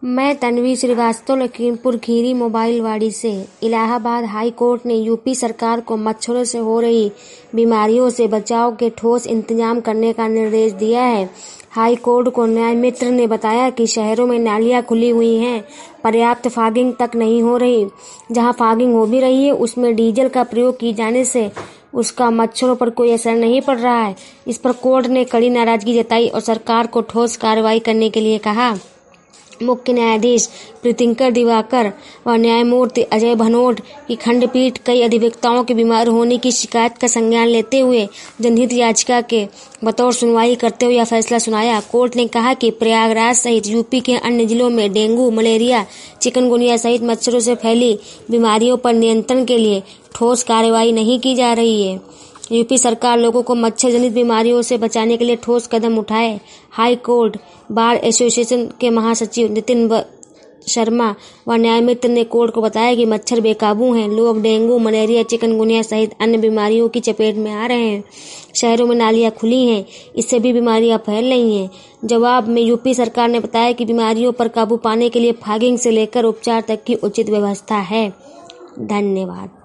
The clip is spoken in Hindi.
मैं तन्वी श्रीवास्तव, लखीमपुर खीरी मोबाइलवाड़ी से। इलाहाबाद हाई कोर्ट ने यूपी सरकार को मच्छरों से हो रही बीमारियों से बचाव के ठोस इंतजाम करने का निर्देश दिया है। हाई कोर्ट को न्याय मित्र ने बताया कि शहरों में नालियां खुली हुई हैं, पर्याप्त फॉगिंग तक नहीं हो रही। जहां फॉगिंग हो भी रही है उसमें डीजल का प्रयोग किए जाने से उसका मच्छरों पर कोई असर नहीं पड़ रहा है। इस पर कोर्ट ने कड़ी नाराजगी जताई और सरकार को ठोस कार्रवाई करने के लिए कहा। मुख्य न्यायाधीश प्रीतिंकर दिवाकर व न्यायमूर्ति अजय भनोट की खंडपीठ कई अधिवक्ताओं के बीमार होने की शिकायत का संज्ञान लेते हुए जनहित याचिका के बतौर सुनवाई करते हुए यह फैसला सुनाया। कोर्ट ने कहा कि प्रयागराज सहित यूपी के अन्य जिलों में डेंगू, मलेरिया, चिकनगुनिया सहित मच्छरों से फैली बीमारियों पर नियंत्रण के लिए ठोस कार्रवाई नहीं की जा रही है। यूपी सरकार लोगों को मच्छर जनित बीमारियों से बचाने के लिए ठोस कदम उठाए। हाई कोर्ट बार एसोसिएशन के महासचिव नितिन शर्मा व न्यायमित्र ने कोर्ट को बताया कि मच्छर बेकाबू हैं। लोग डेंगू, मलेरिया, चिकनगुनिया सहित अन्य बीमारियों की चपेट में आ रहे हैं। शहरों में नालियां खुली हैं, इससे भी बीमारियां फैल रही हैं। जवाब में यूपी सरकार ने बताया कि बीमारियों पर काबू पाने के लिए फॉगिंग से लेकर उपचार तक की उचित व्यवस्था है। धन्यवाद।